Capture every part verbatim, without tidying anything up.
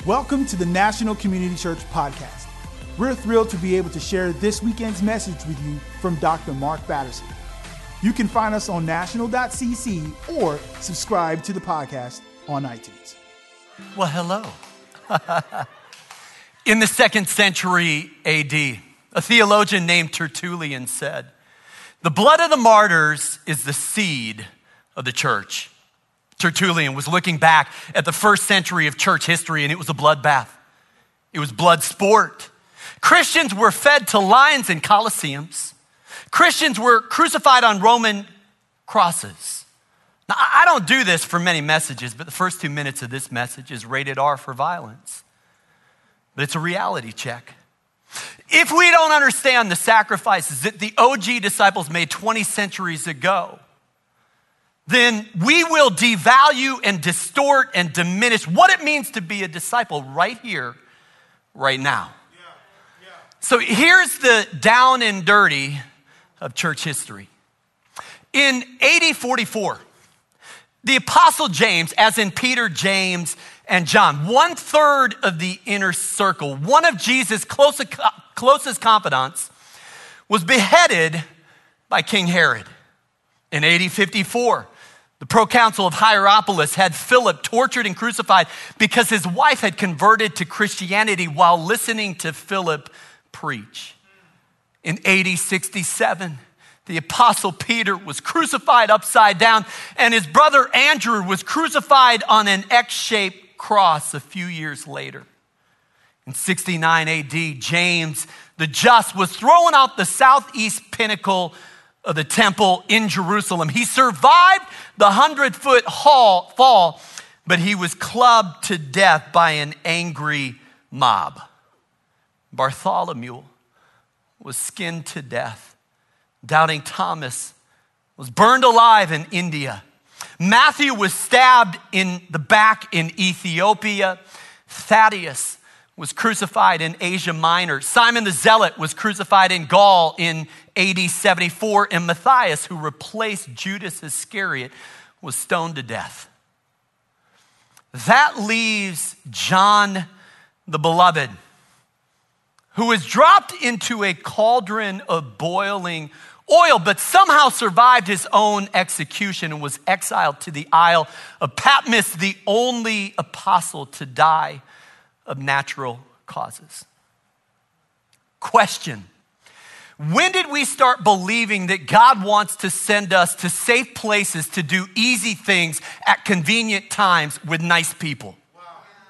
Welcome to the National Community Church Podcast. We're thrilled to be able to share this weekend's message with you from Doctor Mark Batterson. You can find us on national dot c c or subscribe to the podcast on iTunes. Well, hello. In the second century A D, a theologian named Tertullian said, "The blood of the martyrs is the seed of the church." Tertullian was looking back at the first century of church history, and it was a bloodbath. It was blood sport. Christians were fed to lions in coliseums. Christians were crucified on Roman crosses. Now, I don't do this for many messages, but the first two minutes of this message is rated R for violence. But it's a reality check. If we don't understand the sacrifices that the O G disciples made twenty centuries ago, then we will devalue and distort and diminish what it means to be a disciple right here, right now. Yeah, yeah. So here's the down and dirty of church history. In A D forty-four, the Apostle James, as in Peter, James, and John, one third of the inner circle, one of Jesus' closest, closest confidants, was beheaded by King Herod. In A D fifty-four, the proconsul of Hierapolis had Philip tortured and crucified because his wife had converted to Christianity while listening to Philip preach. In A D sixty-seven, the apostle Peter was crucified upside down, and his brother Andrew was crucified on an X-shaped cross a few years later. In sixty-nine A D, James the Just was thrown out the southeast pinnacle of the temple in Jerusalem. He survived the hundred-foot fall, but he was clubbed to death by an angry mob. Bartholomew was skinned to death. Doubting Thomas was burned alive in India. Matthew was stabbed in the back in Ethiopia. Thaddeus was crucified in Asia Minor. Simon the Zealot was crucified in Gaul in A D seventy-four, and Matthias, who replaced Judas Iscariot, was stoned to death. That leaves John the Beloved, who was dropped into a cauldron of boiling oil, but somehow survived his own execution and was exiled to the Isle of Patmos, the only apostle to die of natural causes. Question: when did we start believing that God wants to send us to safe places to do easy things at convenient times with nice people? Wow.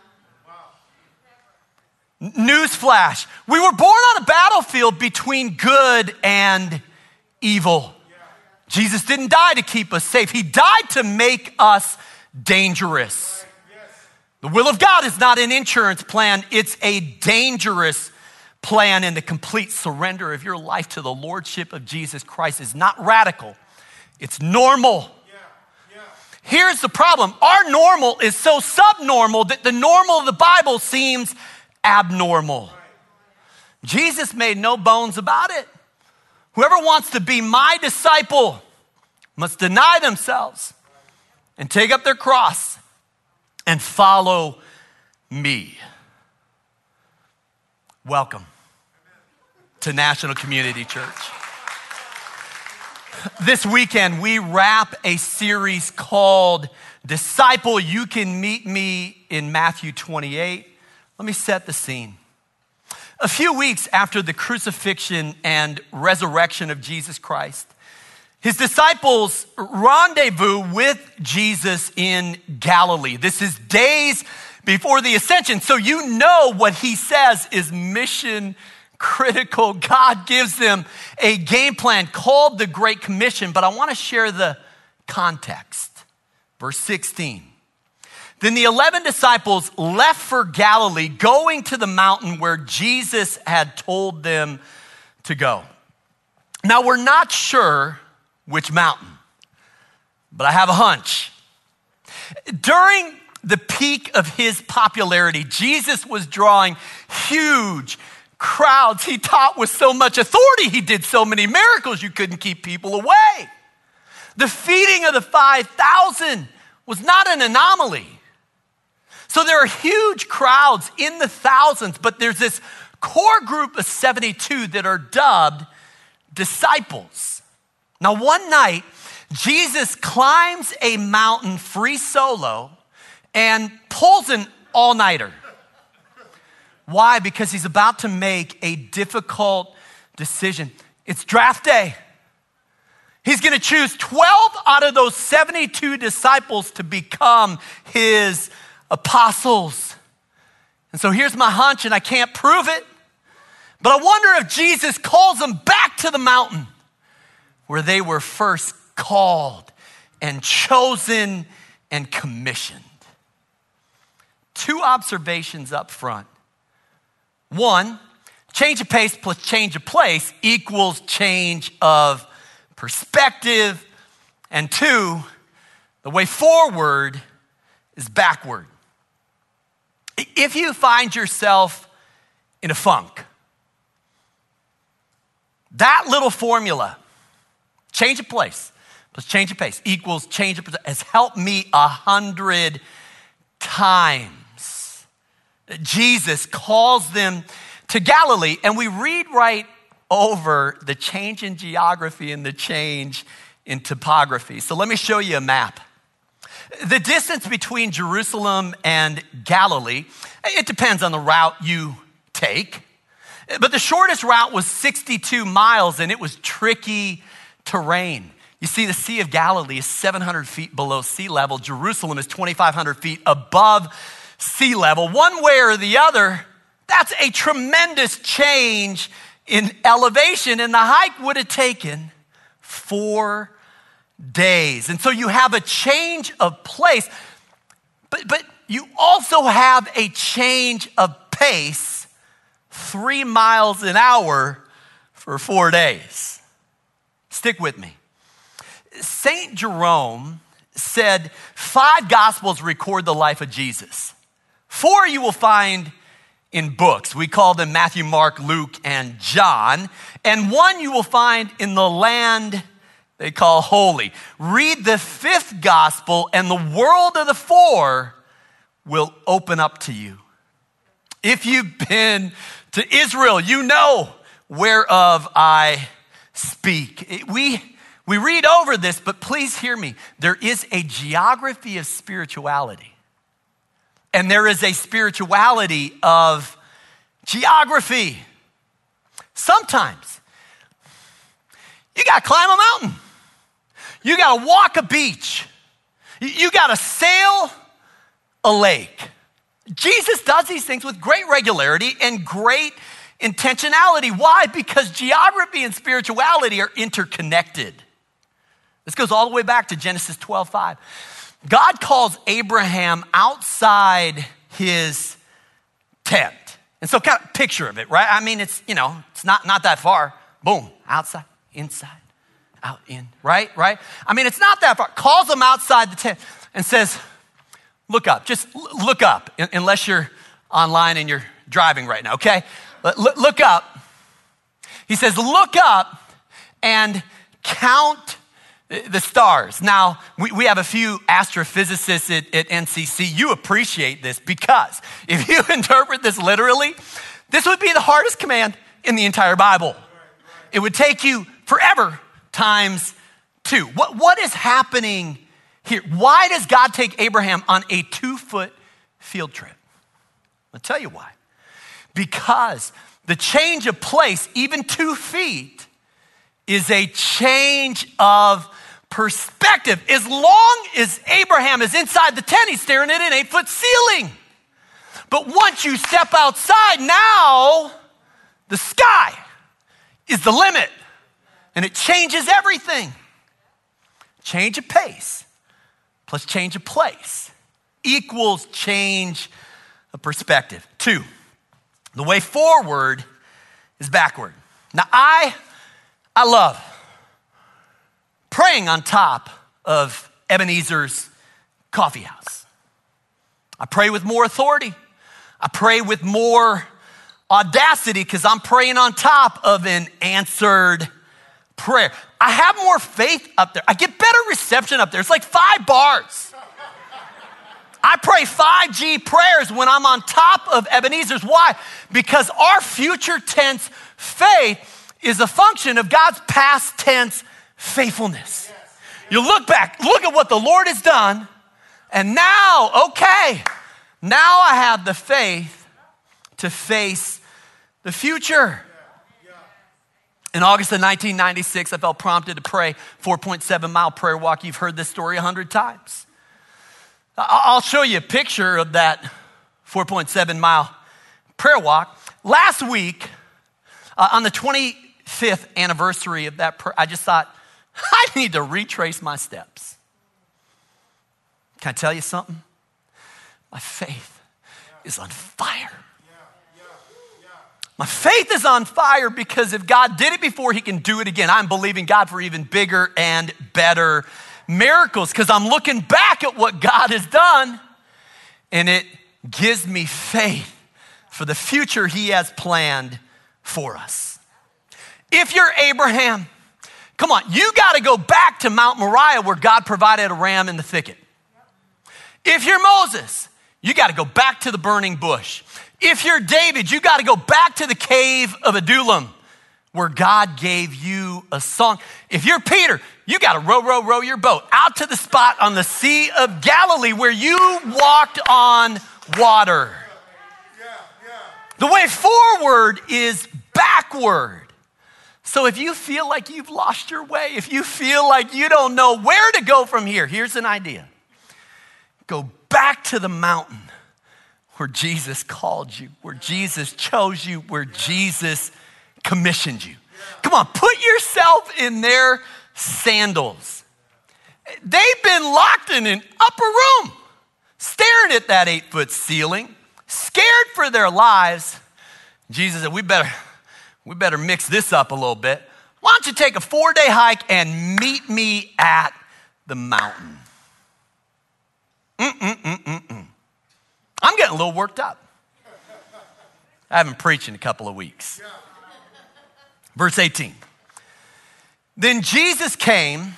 Wow. Newsflash: we were born on a battlefield between good and evil. Yeah. Jesus didn't die to keep us safe. He died to make us dangerous. The will of God is not an insurance plan. It's a dangerous plan, and the complete surrender of your life to the lordship of Jesus Christ is not radical. It's normal. Yeah, yeah. Here's the problem. Our normal is so subnormal that the normal of the Bible seems abnormal. Right. Jesus made no bones about it. Whoever wants to be my disciple must deny themselves and take up their cross and follow me. Welcome to National Community Church. This weekend, we wrap a series called Disciple. You can meet me in Matthew twenty-eight. Let me set the scene. A few weeks after the crucifixion and resurrection of Jesus Christ, his disciples rendezvous with Jesus in Galilee. This is days before the ascension, so you know what he says is mission critical. God gives them a game plan called the Great Commission, but I want to share the context. Verse sixteen. Then the eleven disciples left for Galilee, going to the mountain where Jesus had told them to go. Now, we're not sure which mountain, but I have a hunch. During the peak of his popularity, Jesus was drawing huge crowds. He taught with so much authority. He did so many miracles, you couldn't keep people away. The feeding of the five thousand was not an anomaly. So there are huge crowds in the thousands, but there's this core group of seventy-two that are dubbed disciples. Now, one night, Jesus climbs a mountain free solo and pulls an all-nighter. Why? Because he's about to make a difficult decision. It's draft day. He's going to choose twelve out of those seventy-two disciples to become his apostles. And so here's my hunch, and I can't prove it, but I wonder if Jesus calls them back to the mountain where they were first called and chosen and commissioned. Two observations up front. One, change of pace plus change of place equals change of perspective. And two, the way forward is backward. If you find yourself in a funk, that little formula, change of place plus change of pace equals change of perspective, has helped me a hundred times. Jesus calls them to Galilee, and we read right over the change in geography and the change in topography. So let me show you a map. The distance between Jerusalem and Galilee, it depends on the route you take, but the shortest route was sixty-two miles, and it was tricky terrain. You see, the Sea of Galilee is seven hundred feet below sea level. Jerusalem is twenty-five hundred feet above sea level. One way or the other, that's a tremendous change in elevation, and the hike would have taken four days. And so you have a change of place, but, but you also have a change of pace, three miles an hour for four days. Stick with me. Saint Jerome said five gospels record the life of Jesus. Four you will find in books. We call them Matthew, Mark, Luke, and John. And one you will find in the land they call holy. Read the fifth gospel and the world of the four will open up to you. If you've been to Israel, you know whereof I speak. We, we read over this, but please hear me. There is a geography of spirituality, and there is a spirituality of geography. Sometimes you got to climb a mountain. You got to walk a beach. You got to sail a lake. Jesus does these things with great regularity and great intentionality. Why? Because geography and spirituality are interconnected. This goes all the way back to Genesis twelve five. God calls Abraham outside his tent. And so kind of picture of it, right? I mean, it's, you know, it's not, not that far. Boom, outside, inside, out, in, right, right? I mean, it's not that far. Calls him outside the tent and says, look up, just look up, unless you're online and you're driving right now, okay? Look up. He says, look up and count the stars. Now, we, we have a few astrophysicists at, at N C C. You appreciate this because if you interpret this literally, this would be the hardest command in the entire Bible. It would take you forever times two. What, what is happening here? Why does God take Abraham on a two-foot field trip? I'll tell you why. Because the change of place, even two feet, is a change of perspective. As long as Abraham is inside the tent, he's staring at an eight-foot ceiling. But once you step outside, now the sky is the limit, and it changes everything. Change of pace plus change of place equals change of perspective. Two, the way forward is backward. Now, I, I love praying on top of Ebenezer's coffee house. I pray with more authority. I pray with more audacity because I'm praying on top of an answered prayer. I have more faith up there. I get better reception up there. It's like five bars. I pray five G prayers when I'm on top of Ebenezer's. Why? Because our future tense faith is a function of God's past tense faithfulness. You look back, look at what the Lord has done, and now, okay, now I have the faith to face the future. In August of nineteen ninety-six, I felt prompted to pray four point seven mile prayer walk. You've heard this story a hundred times. I'll show you a picture of that four point seven mile prayer walk. Last week, uh, on the twenty-fifth anniversary of that prayer, I just thought, I need to retrace my steps. Can I tell you something? My faith is on fire. My faith is on fire because if God did it before, he can do it again. I'm believing God for even bigger and better miracles because I'm looking back at what God has done and it gives me faith for the future he has planned for us. If you're Abraham, come on, you got to go back to Mount Moriah where God provided a ram in the thicket. If you're Moses, you got to go back to the burning bush. If you're David, you got to go back to the cave of Adullam where God gave you a song. If you're Peter, you got to row, row, row your boat out to the spot on the Sea of Galilee where you walked on water. The way forward is backward. So if you feel like you've lost your way, if you feel like you don't know where to go from here, here's an idea. Go back to the mountain where Jesus called you, where Jesus chose you, where Jesus commissioned you. Come on, put yourself in their sandals. They've been locked in an upper room, staring at that eight-foot ceiling, scared for their lives. Jesus said, we better, we better mix this up a little bit. Why don't you take a four-day hike and meet me at the mountain? Mm-mm-mm-mm-mm. I'm getting a little worked up. I haven't preached in a couple of weeks. Verse eighteen. Then Jesus came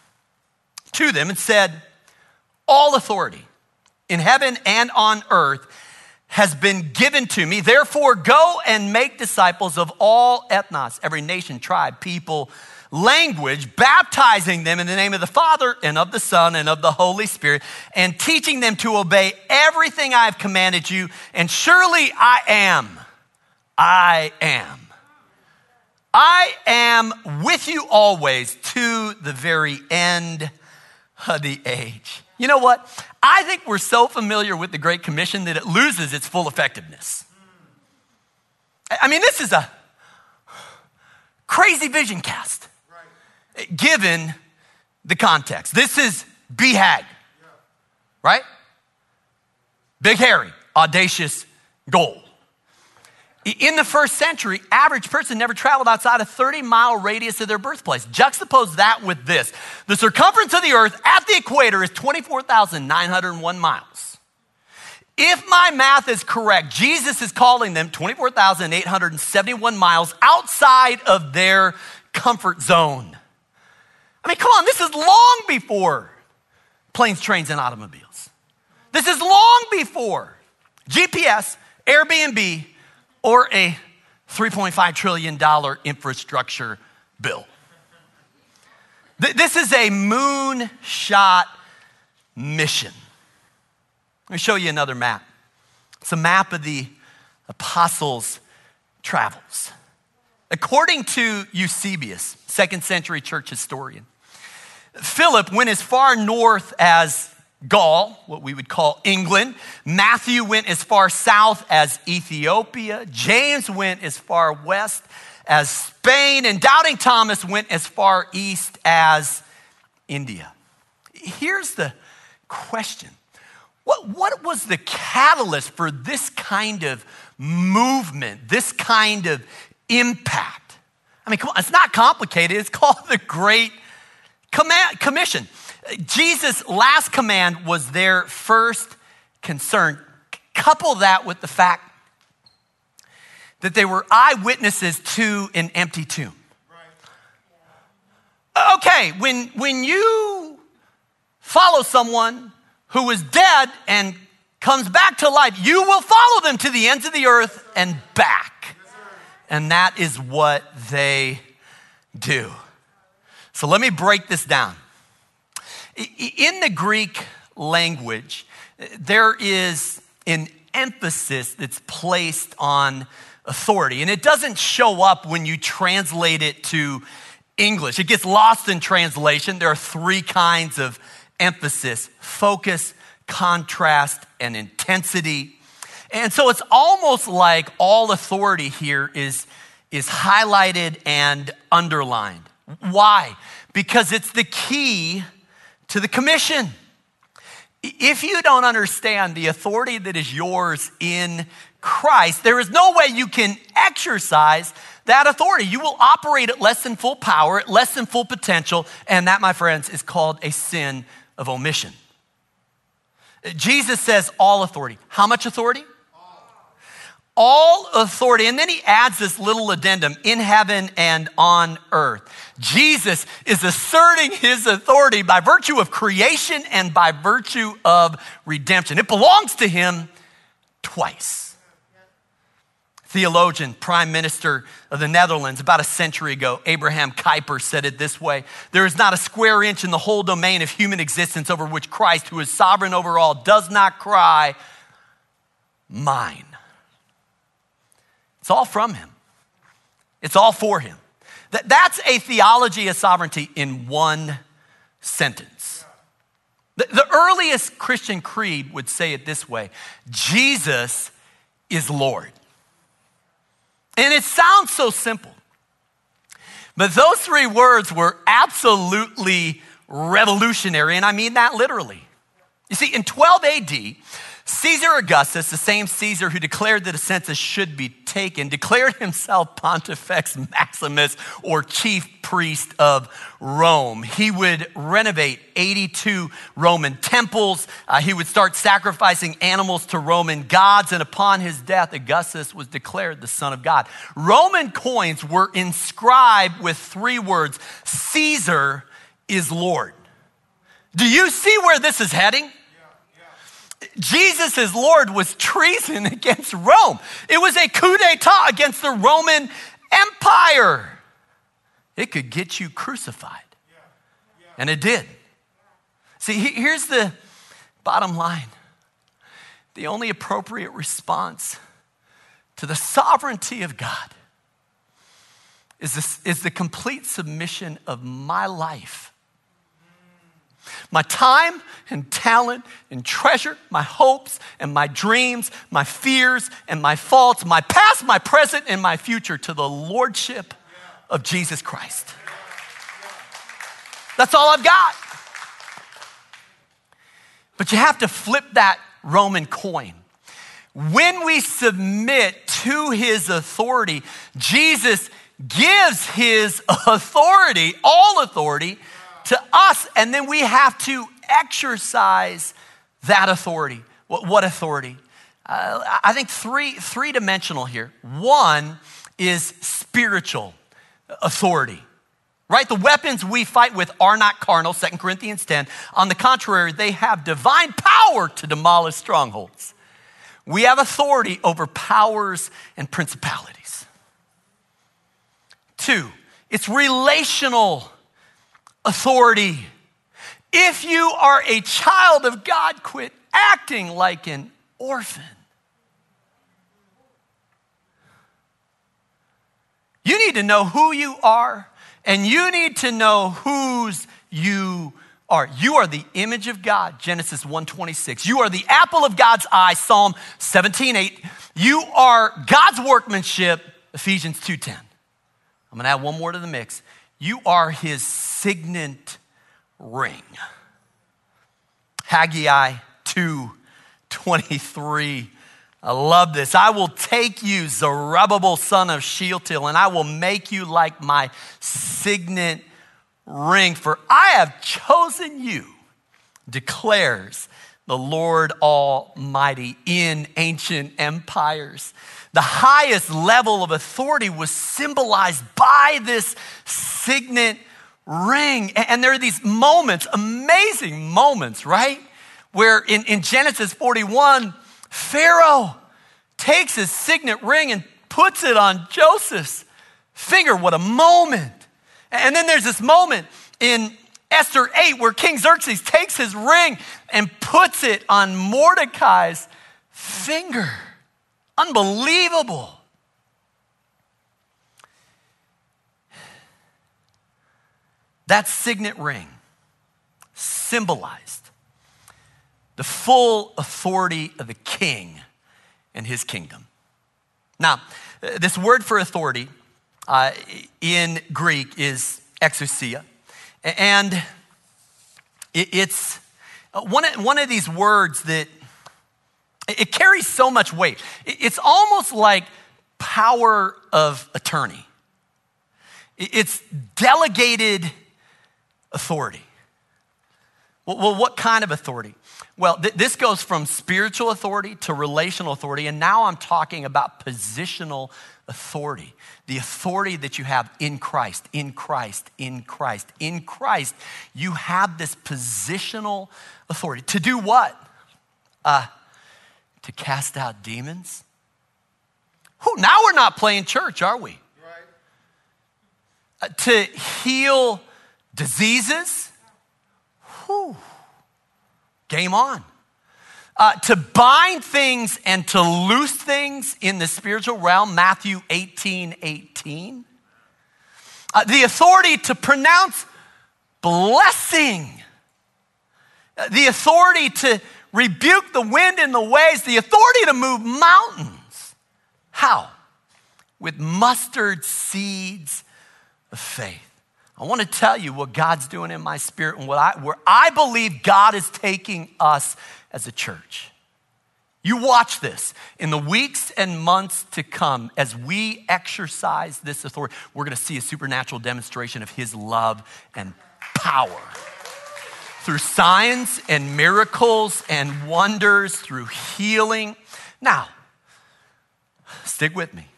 to them and said, all authority in heaven and on earth has been given to me. Therefore, go and make disciples of all ethnos, every nation, tribe, people, language, baptizing them in the name of the Father and of the Son and of the Holy Spirit, and teaching them to obey everything I have commanded you. And surely I am, I am, I am with you always to the very end of the age. You know what? I think we're so familiar with the Great Commission that it loses its full effectiveness. I mean, this is a crazy vision cast. Given the context. This is B HAG, right? Big, hairy, audacious goal. In the first century, average person never traveled outside a thirty mile radius of their birthplace. Juxtapose that with this. The circumference of the earth at the equator is twenty-four thousand nine hundred one miles. If my math is correct, Jesus is calling them twenty-four thousand eight hundred seventy-one miles outside of their comfort zone. I mean, come on, this is long before planes, trains, and automobiles. This is long before G P S, Airbnb, or a three point five trillion dollars infrastructure bill. This is a moonshot mission. Let me show you another map. It's a map of the apostles' travels. According to Eusebius, second century church historian, Philip went as far north as Gaul, what we would call England. Matthew went as far south as Ethiopia. James went as far west as Spain. And Doubting Thomas went as far east as India. Here's the question. What, what was the catalyst for this kind of movement, this kind of impact? I mean, come on, it's not complicated. It's called the Great Commission. Jesus' last command was their first concern. Couple that with the fact that they were eyewitnesses to an empty tomb. Okay, when, when you follow someone who was dead and comes back to life, you will follow them to the ends of the earth and back. And that is what they do. So let me break this down. In the Greek language, there is an emphasis that's placed on authority, and it doesn't show up when you translate it to English. It gets lost in translation. There are three kinds of emphasis: focus, contrast, and intensity. And so it's almost like all authority here is, is highlighted and underlined. Why? Because it's the key to the commission. If you don't understand the authority that is yours in Christ, there is no way you can exercise that authority. You will operate at less than full power, at less than full potential, and that, my friends, is called a sin of omission. Jesus says all authority. How much authority? All authority. And then he adds this little addendum: in heaven and on earth. Jesus is asserting his authority by virtue of creation and by virtue of redemption. It belongs to him twice. Theologian, Prime Minister of the Netherlands, about a century ago, Abraham Kuyper, said it this way: there is not a square inch in the whole domain of human existence over which Christ, who is sovereign over all, does not cry, mine. It's all from him. It's all for him. That, that's a theology of sovereignty in one sentence. The, the earliest Christian creed would say it this way: Jesus is Lord. And it sounds so simple, but those three words were absolutely revolutionary, and I mean that literally. You see, in twelve A D, Caesar Augustus, the same Caesar who declared that a census should be taken, declared himself Pontifex Maximus, or chief priest of Rome. He would renovate eighty-two Roman temples. Uh, he would start sacrificing animals to Roman gods, and upon his death, Augustus was declared the Son of God. Roman coins were inscribed with three words: Caesar is Lord. Do you see where this is heading? Jesus as Lord was treason against Rome. It was a coup d'etat against the Roman Empire. It could get you crucified. And it did. See, here's the bottom line. The only appropriate response to the sovereignty of God is, this, is the complete submission of my life, my time and talent and treasure, my hopes and my dreams, my fears and my faults, my past, my present, and my future to the lordship of Jesus Christ. That's all I've got. But you have to flip that Roman coin. When we submit to his authority, Jesus gives his authority, all authority, to us, and then we have to exercise that authority. What, what authority? Uh, I think three, three-dimensional here. One is spiritual authority, right? The weapons we fight with are not carnal, Second Corinthians ten. On the contrary, they have divine power to demolish strongholds. We have authority over powers and principalities. Two, it's relational authority. If you are a child of God, quit acting like an orphan. You need to know who you are, and you need to know whose you are. You are the image of God, Genesis one twenty-six. You are the apple of God's eye, Psalm seventeen eight. You are God's workmanship, Ephesians two ten. I'm gonna add one more to the mix. You are his signet ring. Haggai two twenty-three. I love this. I will take you, Zerubbabel, son of Shealtiel, and I will make you like my signet ring, for I have chosen you, declares the Lord Almighty. In ancient empires, the highest level of authority was symbolized by this signet ring. And there are these moments, amazing moments, right? where in, in Genesis forty-one, Pharaoh takes his signet ring and puts it on Joseph's finger. What a moment. And then there's this moment in Esther eight where King Xerxes takes his ring and puts it on Mordecai's finger. Unbelievable. That signet ring symbolized the full authority of the king and his kingdom. Now, this word for authority uh, in Greek is exousia. And it, it's one of, one of these words that it carries so much weight. It, it's almost like power of attorney. It, it's delegated authority. Well, well, what kind of authority? Well, th- this goes from spiritual authority to relational authority, and now I'm talking about positional authority. The authority that you have in Christ, in Christ, in Christ. In Christ, you have this positional authority. To do what? Uh, to cast out demons? Whew, now we're not playing church, are we? Right. Uh, to heal diseases? Whew. Game on. Uh, to bind things and to loose things in the spiritual realm, Matthew eighteen eighteen. Uh, the authority to pronounce blessing. Uh, the authority to rebuke the wind and the waves. The authority to move mountains. How? With mustard seeds of faith. I want to tell you what God's doing in my spirit and what I, where I believe God is taking us as a church. You watch this. In the weeks and months to come, as we exercise this authority, we're going to see a supernatural demonstration of his love and power. Through signs and miracles and wonders, through healing. Now, stick with me.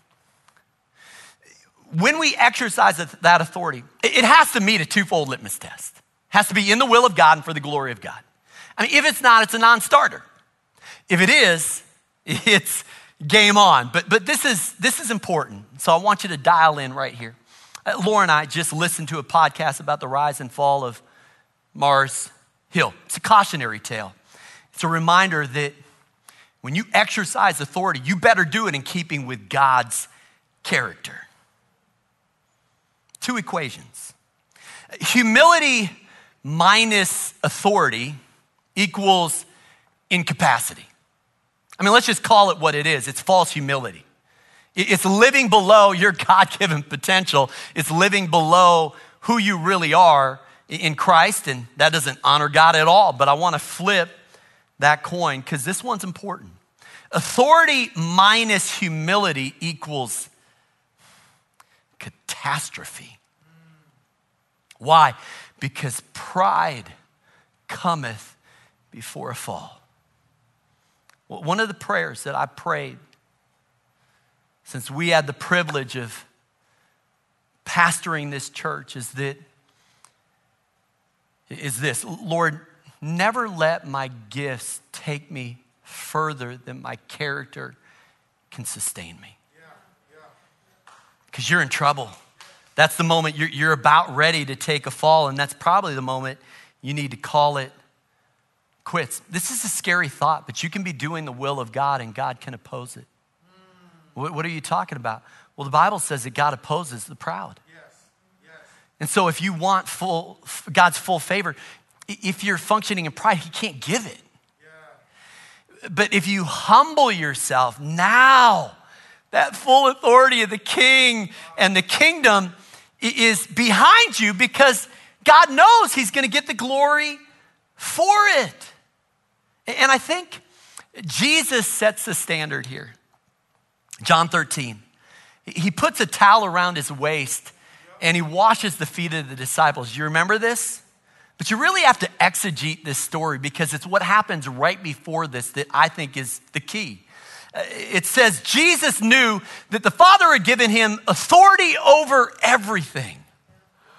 When we exercise that authority, it has to meet a twofold litmus test. It has to be in the will of God and for the glory of God. I mean, if it's not, it's a non-starter. If it is, it's game on. But but this is this is important. So I want you to dial in right here. Uh, Laura and I just listened to a podcast about the rise and fall of Mars Hill. It's a cautionary tale. It's a reminder that when you exercise authority, you better do it in keeping with God's character. Two equations. Humility minus authority equals incapacity. I mean, let's just call it what it is. It's false humility. It's living below your God-given potential. It's living below who you really are in Christ, and that doesn't honor God at all. But I want to flip that coin because this one's important. Authority minus humility equals catastrophe. Why? Because pride cometh before a fall. Well, one of the prayers that I prayed since we had the privilege of pastoring this church is that is this, Lord, never let my gifts take me further than my character can sustain me. Because you're in trouble. That's the moment you're, you're about ready to take a fall, and that's probably the moment you need to call it quits. This is a scary thought, but you can be doing the will of God, and God can oppose it. Mm. What, what are you talking about? Well, the Bible says that God opposes the proud. Yes. Yes. And so if you want full God's full favor, if you're functioning in pride, he can't give it. Yeah. But if you humble yourself now, that full authority of the king and the kingdom is behind you because God knows he's going to get the glory for it. And I think Jesus sets the standard here. John thirteen, he puts a towel around his waist and he washes the feet of the disciples. You remember this? But you really have to exegete this story because it's what happens right before this that I think is the key. It says Jesus knew that the Father had given him authority over everything.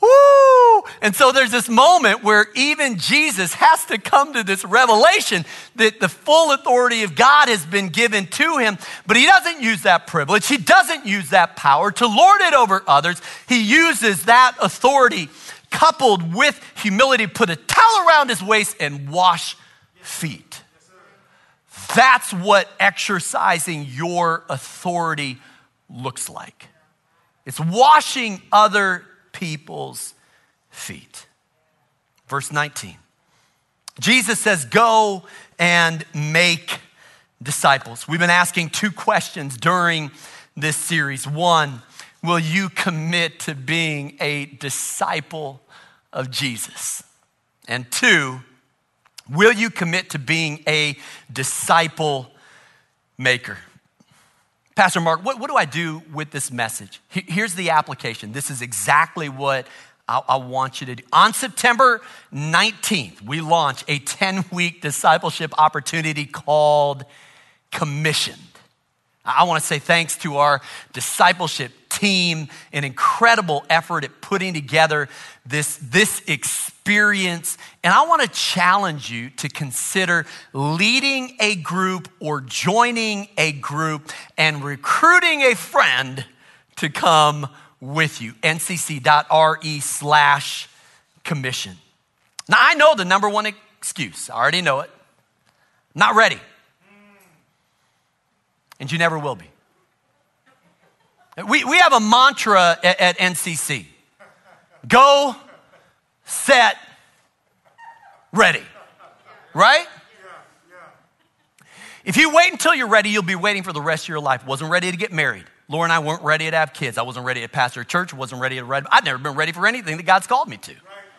Woo! And so there's this moment where even Jesus has to come to this revelation that the full authority of God has been given to him, but he doesn't use that privilege. He doesn't use that power to lord it over others. He uses that authority coupled with humility, put a towel around his waist and wash feet. That's what exercising your authority looks like. It's washing other people's feet. Verse nineteen. Jesus says, go and make disciples. We've been asking two questions during this series. One, will you commit to being a disciple of Jesus? And two, will you commit to being a disciple maker? Pastor Mark, what, what do I do with this message? Here's the application. This is exactly what I, I want you to do. On September nineteenth, we launch a ten-week discipleship opportunity called Commissioned. I want to say thanks to our discipleship team, an incredible effort at putting together this, this experience. And I want to challenge you to consider leading a group or joining a group and recruiting a friend to come with you. N C C dot R E slash commission. Now, I know the number one excuse. I already know it. Not ready. And you never will be. We, we have a mantra at, at N C C. Go, set, ready. Right? If you wait until you're ready, you'll be waiting for the rest of your life. Wasn't ready to get married. Laura and I weren't ready to have kids. I wasn't ready to pastor a church. Wasn't ready to read. I'd never been ready for anything that God's called me to.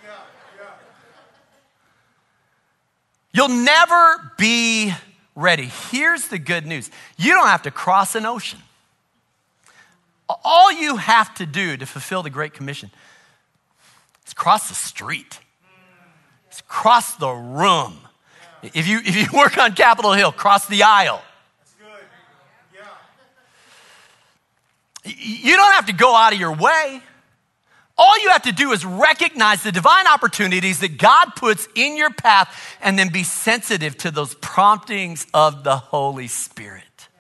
You'll never be ready. Here's the good news. You don't have to cross an ocean. All you have to do to fulfill the Great Commission is cross the street. It's cross the room. If you, if you work on Capitol Hill, cross the aisle. That's good. Yeah. You don't have to go out of your way. All you have to do is recognize the divine opportunities that God puts in your path and then be sensitive to those promptings of the Holy Spirit.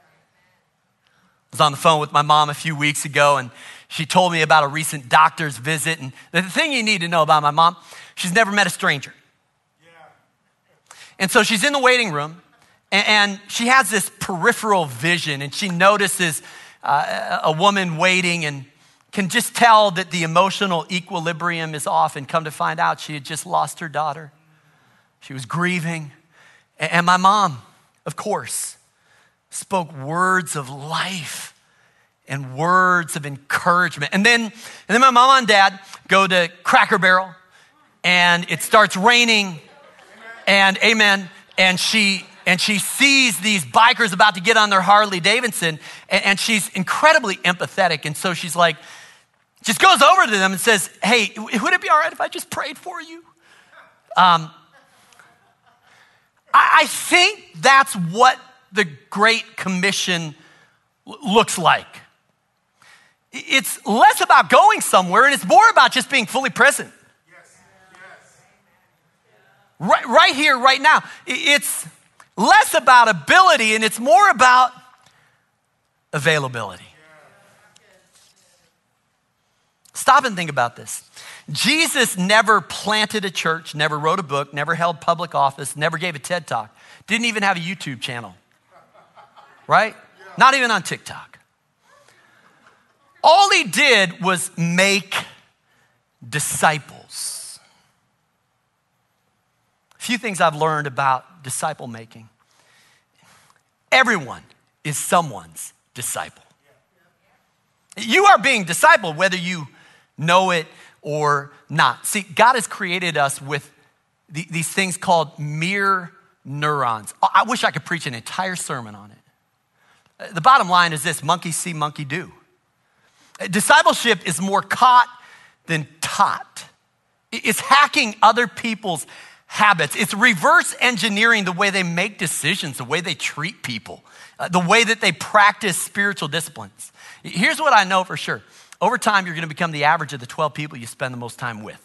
I was on the phone with my mom a few weeks ago, and she told me about a recent doctor's visit. And the thing you need to know about my mom, she's never met a stranger. And so she's in the waiting room, and she has this peripheral vision, and she notices uh, a woman waiting and can just tell that the emotional equilibrium is off, and come to find out she had just lost her daughter. She was grieving. And my mom, of course, spoke words of life and words of encouragement. And then, and then my mom and dad go to Cracker Barrel, and it starts raining, and amen, and she and she sees these bikers about to get on their Harley Davidson, and, and she's incredibly empathetic, and so she's like, just goes over to them and says, hey, would it be all right if I just prayed for you? Um, I, I think that's what the Great Commission looks like. It's less about going somewhere, and it's more about just being fully present. Yes. Yes. Right, right here, right now. It's less about ability, and it's more about availability. Stop and think about this. Jesus never planted a church, never wrote a book, never held public office, never gave a TED Talk, didn't even have a YouTube channel, right? Yeah. Not even on TikTok. All he did was make disciples. A few things I've learned about disciple making. Everyone is someone's disciple. You are being discipled whether you know it or not. See, God has created us with the, these things called mirror neurons. I wish I could preach an entire sermon on it. The bottom line is this: monkey see, monkey do. Discipleship is more caught than taught. It's hacking other people's habits. It's reverse engineering the way they make decisions, the way they treat people, uh, the way that they practice spiritual disciplines. Here's what I know for sure. over time, you're going to become the average of the twelve people you spend the most time with.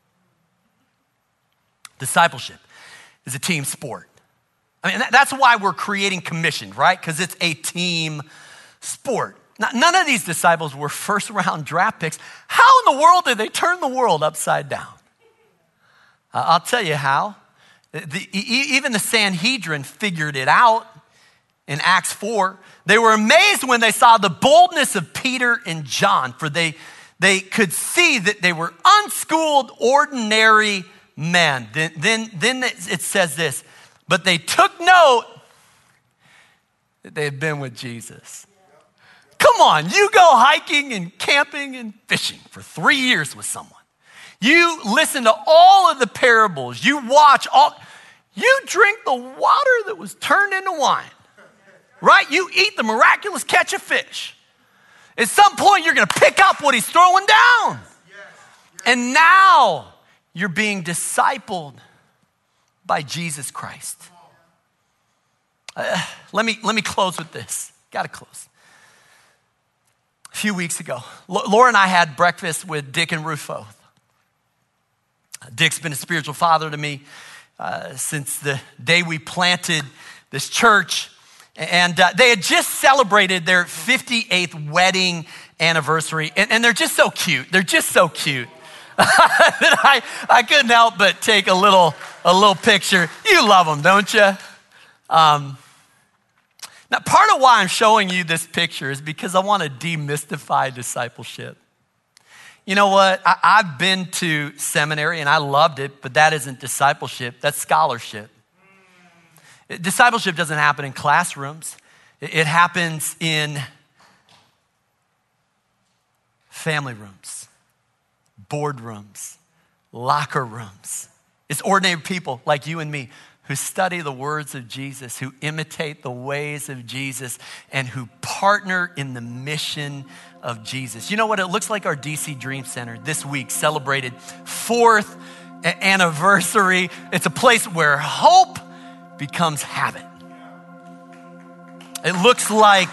Discipleship is a team sport. I mean, that's why we're creating Commissioned, right? Because it's a team sport. Now, none of these disciples were first round draft picks. How in the world did they turn the world upside down? Uh, I'll tell you how. The, even the Sanhedrin figured it out in Acts four. They were amazed when they saw the boldness of Peter and John, for they, they could see that they were unschooled, ordinary men. Then, then, then it says this, but they took note that they had been with Jesus. Come on, you go hiking and camping and fishing for three years with someone. You listen to all of the parables. You watch all, you drink the water that was turned into wine, right? You eat the miraculous catch of fish. At some point, you're going to pick up what he's throwing down. And now you're being discipled by Jesus Christ. Uh, let me, let me close with this. Got to close. A few weeks ago, Laura and I had breakfast with Dick and Ruth Foth. Dick's been a spiritual father to me uh, since the day we planted this church. And uh, they had just celebrated their fifty-eighth wedding anniversary. And, and they're just so cute. They're just so cute. that I, I couldn't help but take a little, a little picture. You love them, don't you? Um, now, part of why I'm showing you this picture is because I want to demystify discipleship. You know what? I, I've been to seminary and I loved it, but that isn't discipleship. That's scholarship. It, discipleship doesn't happen in classrooms. It, it happens in family rooms, boardrooms, locker rooms. It's ordinary people like you and me who study the words of Jesus, who imitate the ways of Jesus, and who partner in the mission of Jesus. You know what? It looks like our D C Dream Center this week celebrated fourth anniversary. It's a place where hope becomes habit. It looks like,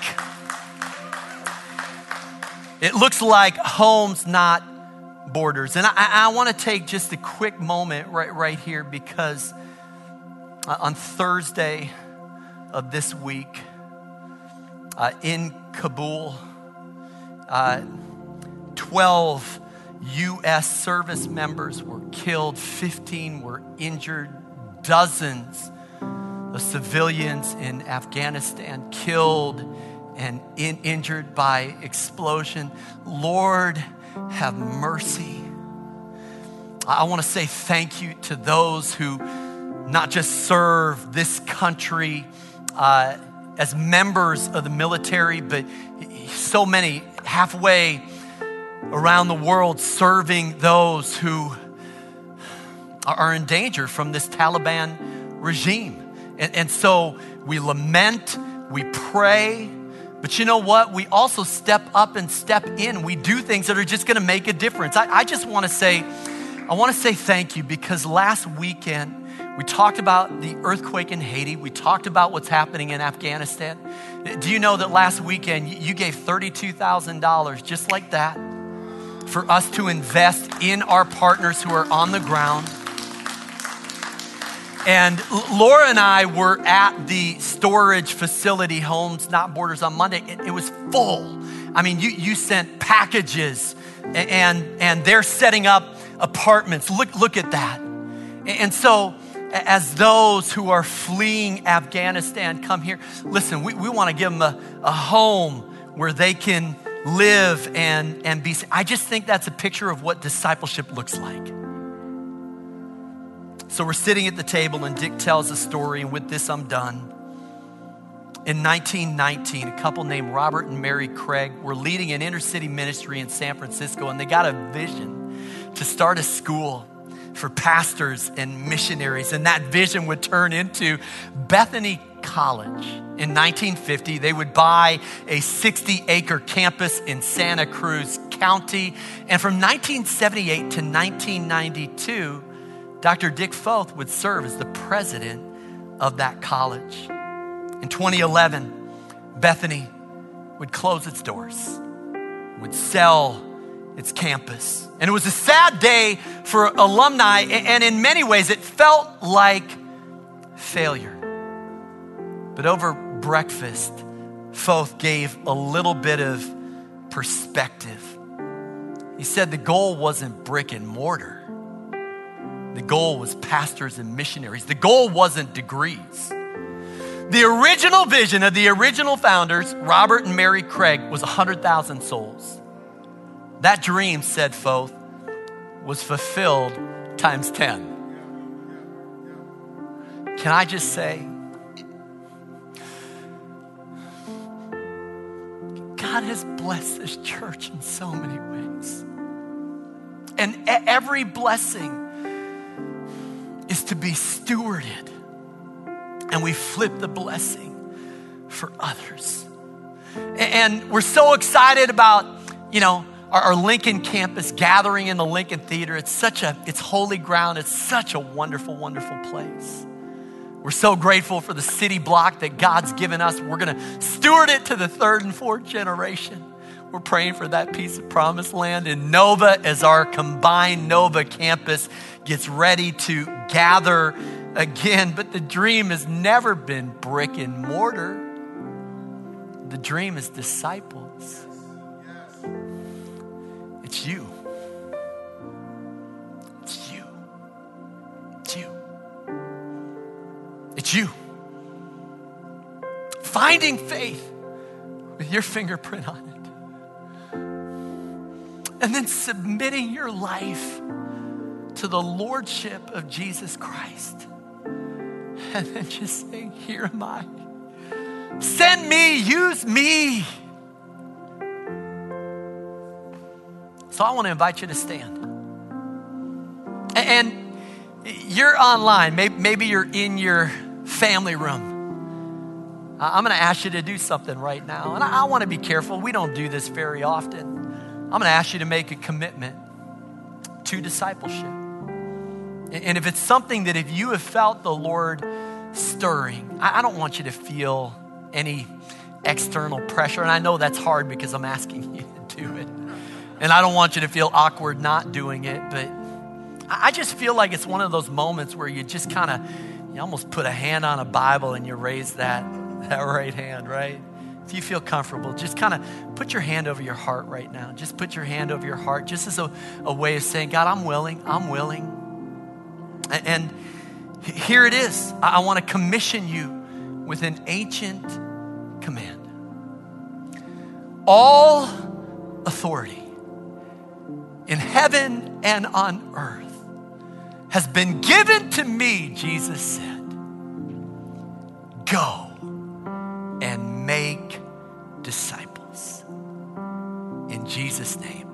it looks like homes, not borders. And I, I want to take just a quick moment right, right here because Uh, on Thursday of this week uh, in Kabul, uh, twelve U S service members were killed, fifteen were injured, dozens of civilians in Afghanistan killed and in, injured by explosion. Lord, have mercy. I want to say thank you to those who not just serve this country uh, as members of the military, but so many halfway around the world serving those who are in danger from this Taliban regime. And, and so we lament, we pray, but you know what? We also step up and step in. We do things that are just gonna make a difference. I, I just wanna say, I wanna say thank you because last weekend, we talked about the earthquake in Haiti. We talked about what's happening in Afghanistan. Do you know that last weekend you gave thirty-two thousand dollars just like that for us to invest in our partners who are on the ground? And Laura and I were at the storage facility, Homes Not Borders, on Monday. It, it was full. I mean, you, you sent packages and, and they're setting up apartments. Look, look at that. And so, as those who are fleeing Afghanistan come here, listen, we, we want to give them a, a home where they can live and, and be. I just think that's a picture of what discipleship looks like. So we're sitting at the table and Dick tells a story, and with this I'm done. In nineteen nineteen, a couple named Robert and Mary Craig were leading an inner city ministry in San Francisco, and they got a vision to start a school for pastors and missionaries. And that vision would turn into Bethany College. In nineteen fifty, they would buy a sixty acre campus in Santa Cruz County. And from nineteen seventy-eight to nineteen ninety-two, Doctor Dick Foth would serve as the president of that college. In twenty eleven, Bethany would close its doors, would sell its campus. And it was a sad day for alumni, and in many ways it felt like failure. But over breakfast, Foth gave a little bit of perspective. He said the goal wasn't brick and mortar. The goal was pastors and missionaries. The goal wasn't degrees. The original vision of the original founders, Robert and Mary Craig, was one hundred thousand souls. That dream, said Foth, was fulfilled times ten. Can I just say, God has blessed this church in so many ways. And every blessing is to be stewarded. And we flip the blessing for others. And we're so excited about, you know, our, our Lincoln campus gathering in the Lincoln Theater. It's such a, it's holy ground. It's such a wonderful, wonderful place. We're so grateful for the city block that God's given us. We're gonna steward it to the third and fourth generation. We're praying for that piece of promised land in Nova as our combined Nova campus gets ready to gather again. But the dream has never been brick and mortar. The dream is disciples. It's you. It's you. It's you. It's you. Finding faith with your fingerprint on it. And then submitting your life to the lordship of Jesus Christ. And then just saying, here am I. Send me, use me. So I want to invite you to stand. And you're online. Maybe you're in your family room. I'm going to ask you to do something right now. And I want to be careful. We don't do this very often. I'm going to ask you to make a commitment to discipleship. And if it's something that if you have felt the Lord stirring, I don't want you to feel any external pressure. And I know that's hard because I'm asking you to do it. And I don't want you to feel awkward not doing it. But I just feel like it's one of those moments where you just kind of, you almost put a hand on a Bible and you raise that, that right hand, right? If you feel comfortable, just kind of put your hand over your heart right now. Just put your hand over your heart just as a, a way of saying, God, I'm willing, I'm willing. And, and here it is. I, I want to commission you with an ancient command. All authority in heaven and on earth has been given to me, Jesus said. Go and make disciples. In Jesus' name.